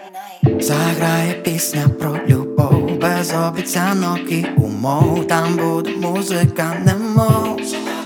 Заграє пісня про любов, без обіцянок і умов. Там буде музика, немов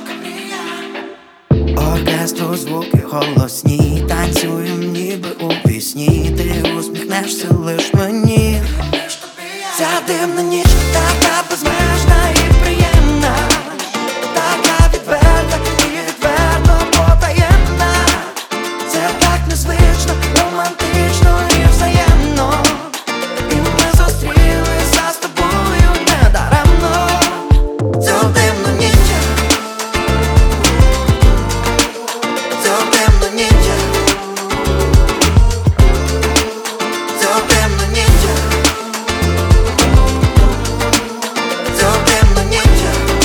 оркестру, звуки голосні. Танцюєм ніби у пісні. Ти усміхнешся лиш мені. Ця дивна ніч така безмежна і приємна, така відверта і відверто потаємна. Це так незвично, романтично і взаємно. І ми зустрілися з тобою недаремно. Цю дивну ніч, цю дивну ніч, цю дивну ніч, цю дивну ніч,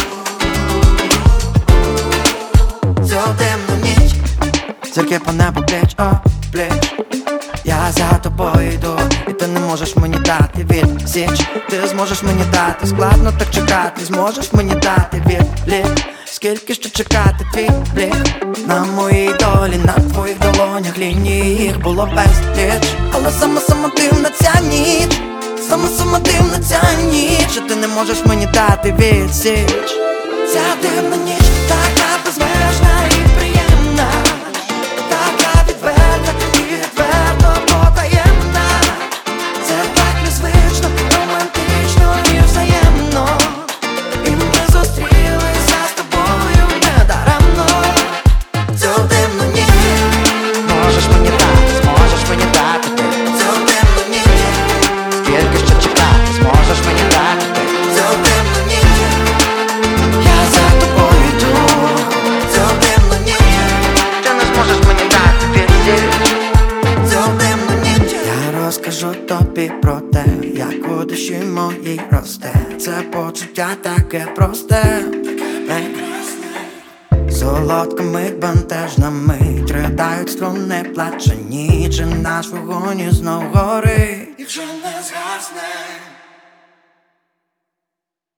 цю дивну ніч. Зірки по небу плеч о плеч, я за тобою йду, і ти не можеш мені дати відсіч. Ти зможеш мені дати, складно так чекати. Зможеш мені дати відлік, скільки ще чекати твій блік. На моїй долі, на твоїх долонях лінії їх було безліч. Але сама дивна ця ніч, сама дивна ця ніч. І ти не можеш мені дати відсіч. Ця дивна ніч така безмежна і приємна, така відверта і відверто потаємна. Це так незвично, романтично і взаємно. І ми зустрілися з тобою недаремно. Цю дивну ніч можеш мені дати, зможеш мені дати ти. Цю дивну ніч, скільки ще чекати, зможеш мені дати ти. Цю дивну ніч, я за тобою йду. Цю дивну ніч, ти не зможеш мені дати відсіч. Цю дивну ніч, я розкажу тобі про те, як у душі моїй росте. Це почуття таке просте, солодка мить, бентежна мить. Ридають струни, плаче ніч, і наш вогонь знов горить, і вже не згасне.